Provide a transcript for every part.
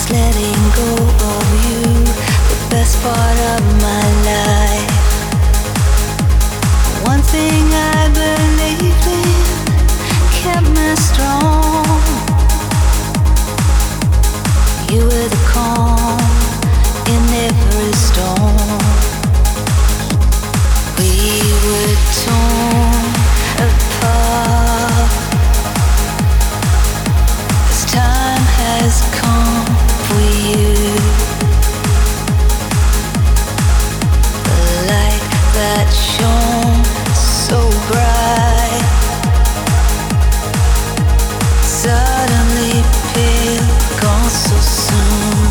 letting go of you, the best part of my life. One thing I believed in kept me strong. You were the calm in every storm. We were torn apart. This time has come for you. The light that shone so bright suddenly pale, gone so soon.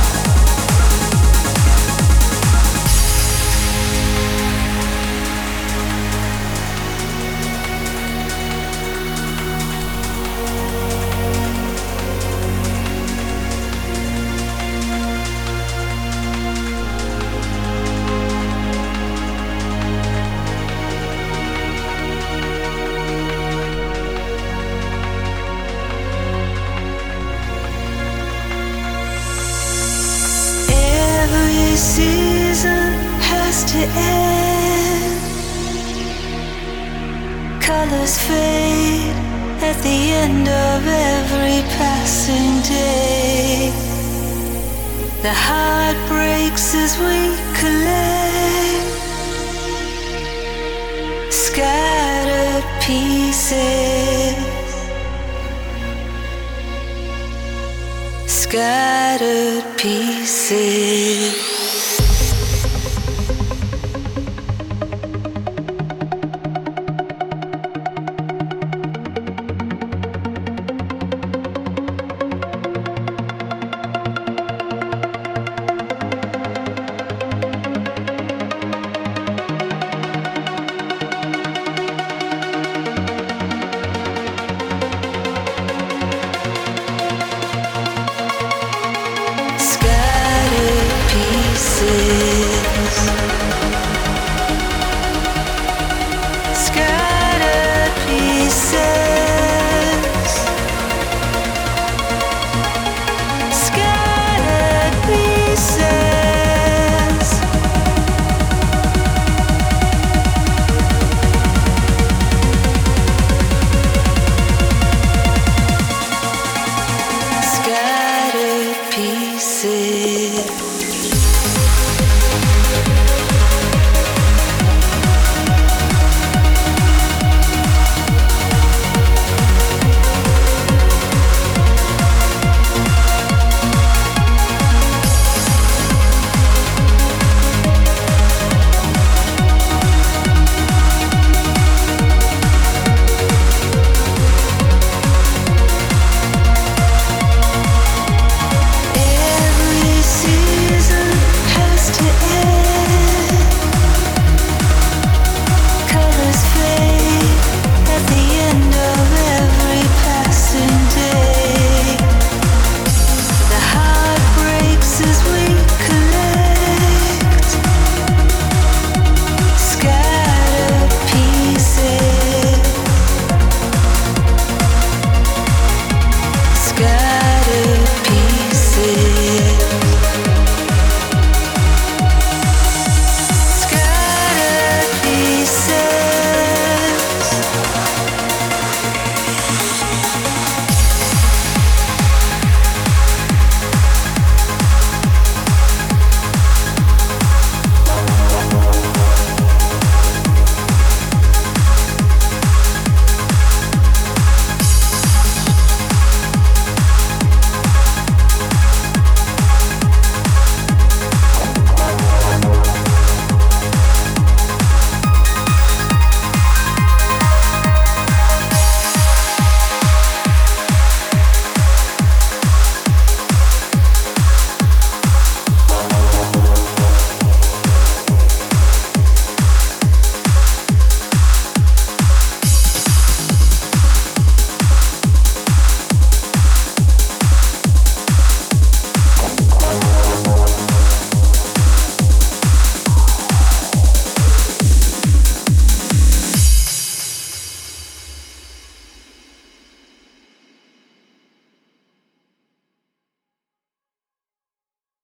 Every season has to end. Colors fade at the end of every passing day. The heart breaks as we collect scattered pieces. Scattered pieces. Scattered pieces. Scattered pieces. Scattered pieces.